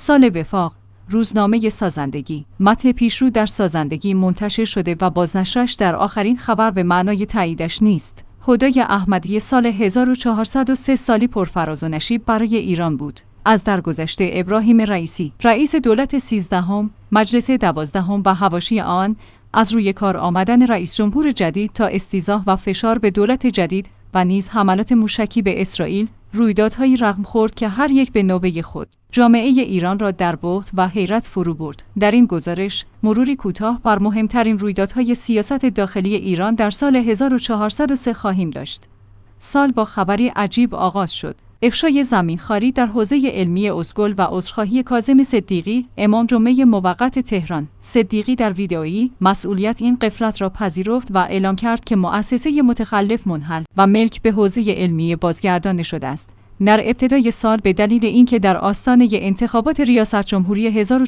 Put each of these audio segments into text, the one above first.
سال وفاق، روزنامه سازندگی. متن پیشرو در سازندگی منتشر شده و بازنشرش در آخرین خبر به معنای تاییدش نیست. هدای احمدی سال 1403 سالی پرفراز و نشیب برای ایران بود. از درگذشته ابراهیم رئیسی، رئیس دولت 13ام، مجلس 12ام و حواشی آن، از روی کار آمدن رئیس جمهور جدید تا استیضاح و فشار به دولت جدید و نیز حملات موشکی به اسرائیل، رویدادهایی رقم خورد که هر یک به نوبه خود جامعه ایران را در بهت و حیرت فرو برد. در این گزارش مروری کوتاه بر مهمترین رویدادهای سیاست داخلی ایران در سال 1403 خواهیم داشت. سال با خبری عجیب آغاز شد: افشای زمینخواری در حوزه علمی اسکول و عذرخواهی کاظم صدیقی، امام جمعه موقت تهران. صدیقی در ویدئویی مسئولیت این غفلت را پذیرفت و اعلام کرد که مؤسسه متخلف منحل و ملک به حوزه علمی بازگردانده شده است. در ابتدای سال به دلیل اینکه در آستانه انتخابات ریاست جمهوری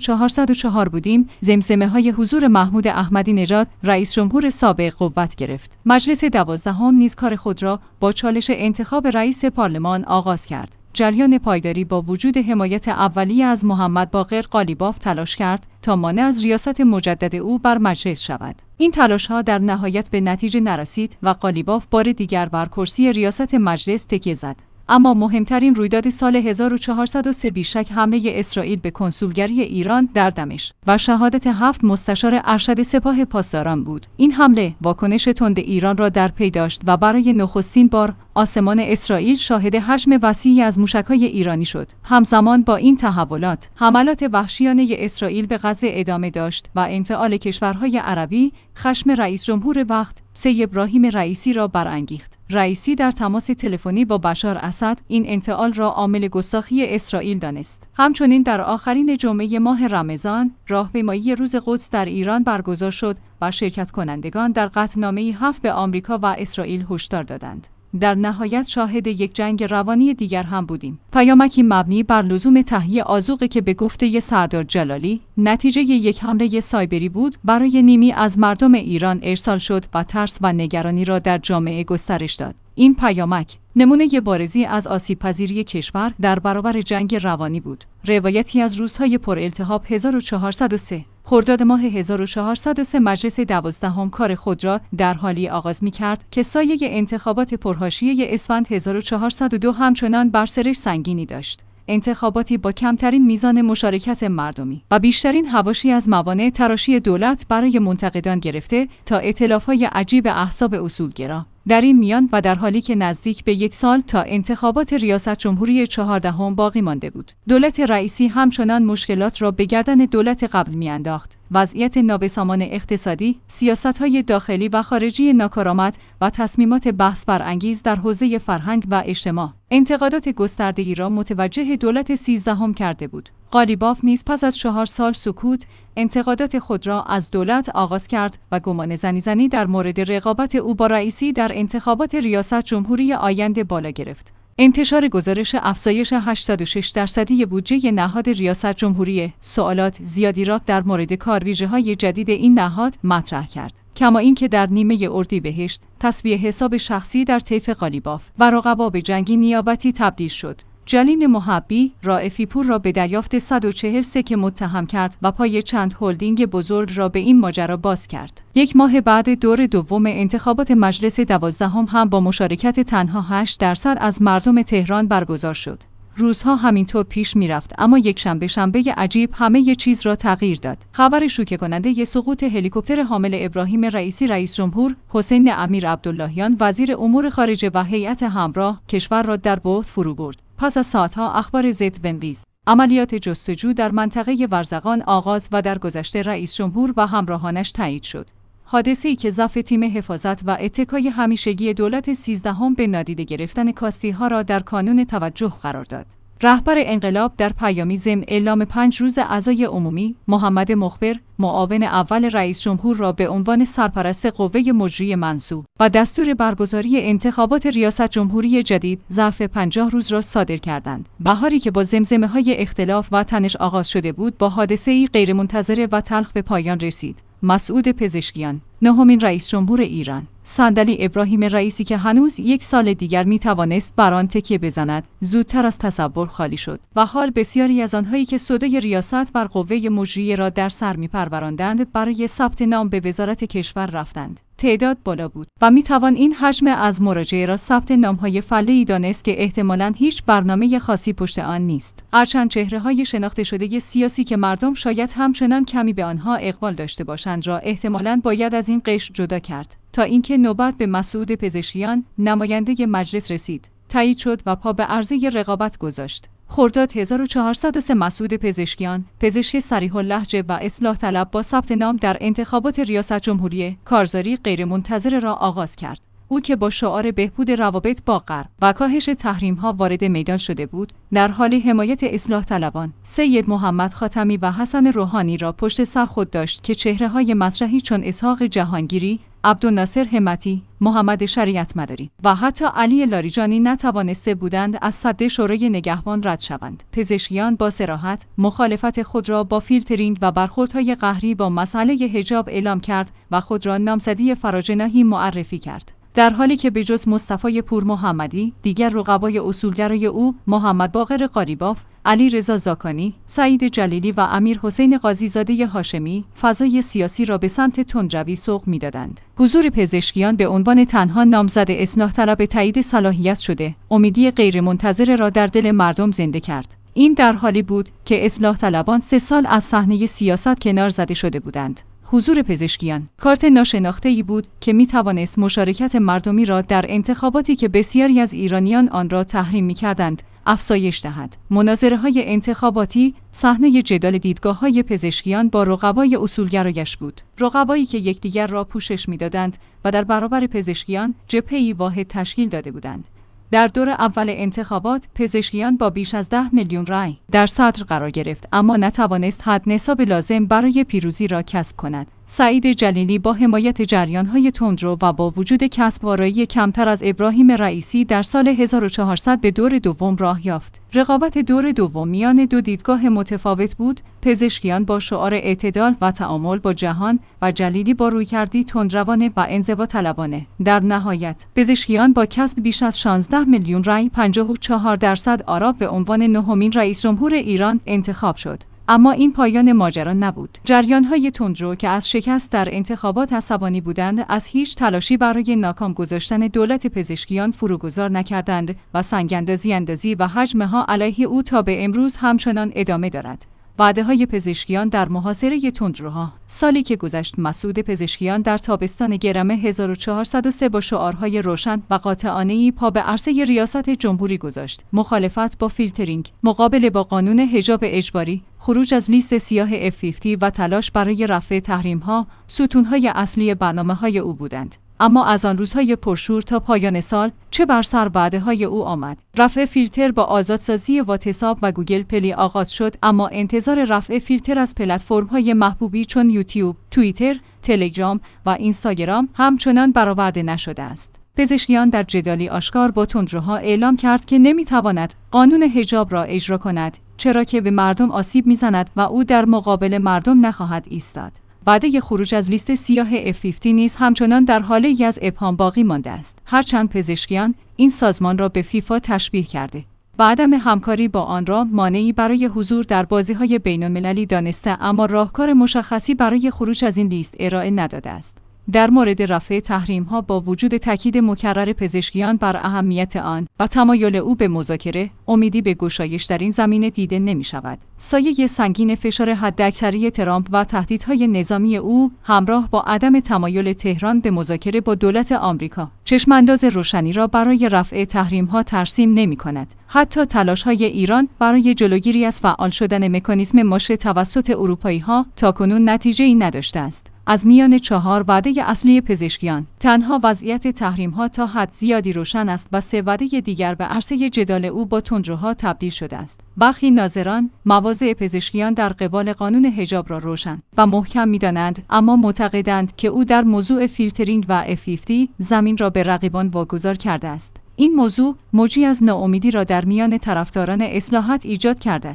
1404 بودیم، زمزمه‌های حضور محمود احمدی نژاد رئیس جمهور سابق قوت گرفت. مجلس 12ام نیز کار خود را با چالش انتخاب رئیس پارلمان آغاز کرد. جریان پایداری با وجود حمایت اولیه از محمد باقر قالیباف تلاش کرد تا مانع از ریاست مجدد او بر مجلس شود. این تلاش‌ها در نهایت به نتیجه نرسید و قالیباف بار دیگر بر کرسی ریاست مجلس تکیه زد. اما مهمترین رویداد سال 1403 بیشک حمله اسرائیل به کنسولگری ایران در دمشق و شهادت 7 مستشار ارشد سپاه پاسداران بود. این حمله واکنش تند ایران را در پی داشت و برای نخستین بار آسمان اسرائیل شاهد حجم وسیعی از موشک‌های ایرانی شد. همزمان با این تحولات، حملات وحشیانه اسرائیل به غزه ادامه داشت و انفعال کشورهای عربی خشم رئیس جمهور وقت سید ابراهیم رئیسی را برانگیخت. رئیسی در تماس تلفنی با بشار اسد این انفعال را عامل گستاخی اسرائیل دانست. همچنین در آخرین جمعه ماه رمضان، راهپیمایی روز قدس در ایران برگزار شد و شرکت کنندگان در قطعنامه‌ای 7 به آمریکا و اسرائیل هشدار دادند. در نهایت شاهد یک جنگ روانی دیگر هم بودیم. پیامکی مبنی بر لزوم تهیه آذوقی که به گفته سردار جلالی نتیجه یک حمله سایبری بود، برای نیمی از مردم ایران ارسال شد و ترس و نگرانی را در جامعه گسترش داد. این پیامک نمونه بارزی از آسیب‌پذیری کشور در برابر جنگ روانی بود. روایتی از روزهای پرالتهاب 1403. خرداد ماه 1403 مجلس 12ام کار خود را در حالی آغاز می‌کرد که سایه انتخابات پرحاشیه اسفند 1402 همچنان بر سرش سنگینی داشت. انتخاباتی با کمترین میزان مشارکت مردمی و بیشترین حواشی از موانع تراشی دولت برای منتقدان گرفته تا ائتلاف‌های عجیب احزاب اصولگرا. در این میان و در حالی که نزدیک به 1 سال تا انتخابات ریاست جمهوری 14 باقی مانده بود، دولت رئیسی همچنان مشکلات را به گردن دولت قبل میانداخت. وضعیت نابسامان اقتصادی، سیاست‌های داخلی و خارجی ناکارآمد و تصمیمات بحث برانگیز در حوزه فرهنگ و اجتماع، انتقادات گسترده‌ای را متوجه دولت 13ام کرده بود. قالیباف نیز پس از 4 سال سکوت، انتقادات خود را از دولت آغاز کرد و گمان زنی در مورد رقابت او با رئیسی در انتخابات ریاست جمهوری آینده بالا گرفت. انتشار گزارش افزایش 86% بودجه نهاد ریاست جمهوری سوالات زیادی را در مورد کارویژه‌های جدید این نهاد مطرح کرد. کما اینکه در نیمه اردیبهشت تصفیه حساب شخصی در طیف قالیباف و رقبا به جنگی نیابتی تبدیل شد. جلیل محبی رائفی پور را به دریافت 140 سکه متهم کرد و پای چند هلدینگ بزرگ را به این ماجرا باز کرد. 1 ماه بعد دور دوم انتخابات مجلس 12ام هم با مشارکت تنها 8% از مردم تهران برگزار شد. روزها همینطور پیش میرفت، اما یک شنبه عجیب همه چیز را تغییر داد. خبر شوکه کننده سقوط هلیکوپتر حامل ابراهیم رئیسی رئیس جمهور، حسین امیر عبداللهیان وزیر امور خارجه و هیئت همراه کشور را در بهت فرو برد. پس از ساعتها اخبار ضد ونویز، عملیات جستجو در منطقه ورزقان آغاز و در گذشته رئیس جمهور و همراهانش تایید شد. حادثه‌ای که ضعف تیم حفاظت و اتکای همیشگی دولت 13ام به نادیده گرفتن کاستی‌ها را در کانون توجه قرار داد. رهبر انقلاب در پیامی ضمن اعلام 5 روز عزای عمومی، محمد مخبر، معاون اول رئیس جمهور را به عنوان سرپرست قوه مجریه منصوب و دستور برگزاری انتخابات ریاست جمهوری جدید ظرف 50 روز را صادر کردند. بهاری که با زمزمه‌های اختلاف و تنش آغاز شده بود، با حادثه‌ای غیرمنتظره و تلخ به پایان رسید. مسعود پزشکیان، نهمین رئیس جمهور ایران، صندلی ابراهیم رئیسی که هنوز 1 سال دیگر می توانست بر آن تکیه بزند، زودتر از تصور خالی شد و حال بسیاری از آنهایی که سودای ریاست بر قوه مجریه را در سر می پروراندند برای ثبت نام به وزارت کشور رفتند. تعداد بالا بود و می توان این حجم از مراجعه را ثبت نام‌های فله‌ای دانست که احتمالاً هیچ برنامه خاصی پشت آن نیست. هرچند چهره‌های شناخته شده سیاسی که مردم شاید همچنان کمی به آنها اقبال داشته باشند را احتمالاً باید از این قشر جدا کرد. تا اینکه نوبت به مسعود پزشکیان، نماینده مجلس رسید، تایید شد و پا به عرضه رقابت گذاشت. خرداد 1403 مسعود پزشکیان، پزشک صریح اللهجه و اصلاح طلب با ثبت نام در انتخابات ریاست جمهوری کارزاری غیرمنتظره را آغاز کرد. او که با شعار بهبود روابط با غرب و کاهش تحریم‌ها وارد میدان شده بود، در حال حمایت اصلاح طلبان سید محمد خاتمی و حسن روحانی را پشت سر خود داشت که چهره‌های مطرحی چون اسحاق جهانگیری، عبدالناصر همتی، محمد شریعت مداری و حتی علی لاریجانی نتوانسته بودند از سد شورای نگهبان رد شوند. پزشکیان با صراحت مخالفت خود را با فیلترینگ و برخوردهای قهری با مسئله حجاب اعلام کرد و خود را نامزدی فراجناحی معرفی کرد. در حالی که به جز مصطفی پور محمدی، دیگر رقبای اصولگرای او محمد باقر قالیباف، علی رضا زاکانی، سعید جلیلی و امیر حسین قاضیزاده هاشمی فضای سیاسی را به سمت تندروی سوق می‌دادند. حضور پزشکیان به عنوان تنها نامزد اصلاح طلب تایید صلاحیت شده، امیدی غیرمنتظره را در دل مردم زنده کرد. این در حالی بود که اصلاح طلبان 3 سال از صحنه سیاست کنار زده شده بودند. حضور پزشکیان کارت ناشناخته‌ای بود که می‌توانست مشارکت مردمی را در انتخاباتی که بسیاری از ایرانیان آن را تحریم می‌کردند افزایش دهد. مناظره‌های انتخاباتی صحنه جدال دیدگاه‌های پزشکیان با رقبای اصولگرایش بود. رقبایی که یکدیگر را پوشش می‌دادند و در برابر پزشکیان جبهه‌ای واحد تشکیل داده بودند. در دور اول انتخابات پزشکیان با بیش از 10 میلیون رای در صدر قرار گرفت، اما نتوانست حد نصاب لازم برای پیروزی را کسب کند. سعید جلیلی با حمایت جریان‌های تندرو و با وجود کسب آرایی کمتر از ابراهیم رئیسی در سال 1400 به دور دوم راه یافت. رقابت دور دوم میان 2 دیدگاه متفاوت بود، پزشکیان با شعار اعتدال و تعامل با جهان و جلیلی با رویکردی تندروانه و انزواطلبانه. در نهایت پزشکیان با کسب بیش از 16 میلیون رای 54% آرا به عنوان 9مین رئیس جمهور ایران انتخاب شد. اما این پایان ماجرا نبود. جریان‌های تندرو که از شکست در انتخابات عصبانی بودند، از هیچ تلاشی برای ناکام گذاشتن دولت پزشکیان فروگذار نکردند و سنگ‌اندازی و هجم‌ها علیه او تا به امروز همچنان ادامه دارد. وعده‌های پزشکیان در محاصره تندروها. سالی که گذشت مسعود پزشکیان در تابستان گرم 1403 با شعارهای روشن و قاطعانه‌ای پا به عرصه ریاست جمهوری گذاشت. مخالفت با فیلترینگ، مقابله با قانون حجاب اجباری، خروج از لیست سیاه F50 و تلاش برای رفع تحریم‌ها ستون‌های اصلی برنامه‌های او بودند. اما از آن روزهای پرشور تا پایان سال چه بر سر وعده‌های او آمد. رفع فیلتر با آزادسازی واتساپ و گوگل پلی آغاز شد، اما انتظار رفع فیلتر از پلتفرم‌های محبوبی چون یوتیوب، توییتر، تلگرام و اینستاگرام همچنان برآورده نشده است. پزشکیان در جدالی آشکار با تندروها اعلام کرد که نمی‌تواند قانون حجاب را اجرا کند، چرا که به مردم آسیب می‌زند و او در مقابل مردم نخواهد ایستاد. وعده خروج از لیست سیاه F50 نیز همچنان در حالی از ابهام باقی مانده است. هرچند پزشکیان این سازمان را به فیفا تشبیه کرده و عدم همکاری با آن را مانعی برای حضور در بازی‌های بین‌المللی دانسته، اما راهکار مشخصی برای خروج از این لیست ارائه نداده است. در مورد رفع تحریم‌ها با وجود تاکید مکرر پزشکیان بر اهمیت آن و تمایل او به مذاکره، امیدی به گشایش در این زمینه دیده نمی‌شود. سایه سنگین فشار حداکثری ترامپ و تهدیدهای نظامی او همراه با عدم تمایل تهران به مذاکره با دولت آمریکا، چشمانداز روشنی را برای رفع تحریم‌ها ترسیم نمی‌کند. حتی تلاش‌های ایران برای جلوگیری از فعال شدن مکانیزم ماشه توسط اروپایی‌ها تاکنون نتیجه‌ای نداشته است. از میان 4 وعده اصلی پزشکیان، تنها وضعیت تحریم‌ها تا حد زیادی روشن است و 3 وعده دیگر به عرصه جدال او با تندروها تبدیل شده است. برخی ناظران مواضع پزشکیان در قبال قانون حجاب را روشن و محکم می‌دانند، اما معتقدند که او در موضوع فیلترینگ و F50 زمین را به رقیبان واگذار کرده است. این موضوع موجی از ناامیدی را در میان طرفداران اصلاحات ایجاد کرده است.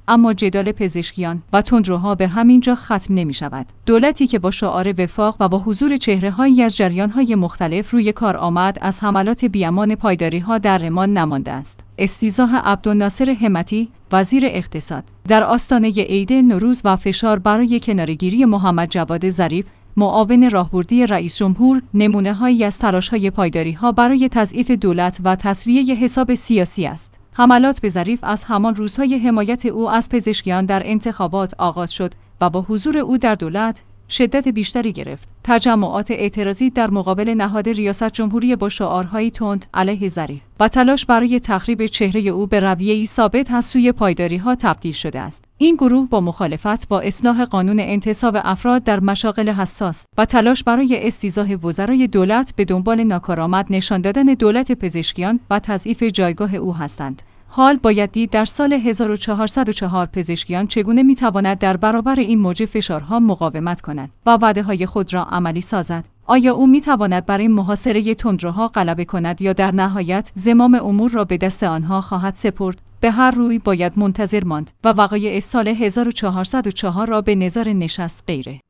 اما جدال پزشکیان و تندروها به همین جا ختم نمی شود. دولتی که با شعار وفاق و با حضور چهره‌هایی از جریان‌های مختلف روی کار آمد، از حملات بی‌امان پایداری‌ها در امان نمانده است. استیضاح عبدالناصر همتی، وزیر اقتصاد، در آستانه عید نوروز و فشار برای کناره‌گیری محمد جواد ظریف، معاون راهبردی رئیس جمهور، نمونه‌هایی از تلاش‌های پایداری‌ها برای تضعیف دولت و تسویه حساب سیاسی است. حملات به ظریف از همان روزهای حمایت او از پزشکیان در انتخابات آغاز شد و با حضور او در دولت شدت بیشتری گرفت. تجمعات اعتراضی در مقابل نهاد ریاست جمهوری با شعارهای تند علیه ظریف و تلاش برای تخریب چهره او به رویه‌ای ثابت از سوی پایداری‌ها تبدیل شده است. این گروه با مخالفت با اصلاح قانون انتصاب افراد در مشاغل حساس و تلاش برای استیضاح وزرای دولت به دنبال ناکارآمد نشان دادن دولت پزشکیان و تضعیف جایگاه او هستند. حال باید دید در سال 1404 پزشکیان چگونه میتواند در برابر این موج فشارها مقاومت کند و وعده‌های خود را عملی سازد. آیا او میتواند برای محاصره تندروها غلبه کند یا در نهایت زمام امور را به دست آنها خواهد سپرد؟ به هر روی باید منتظر ماند و وقایع سال 1404 را به نظر نشست غیره.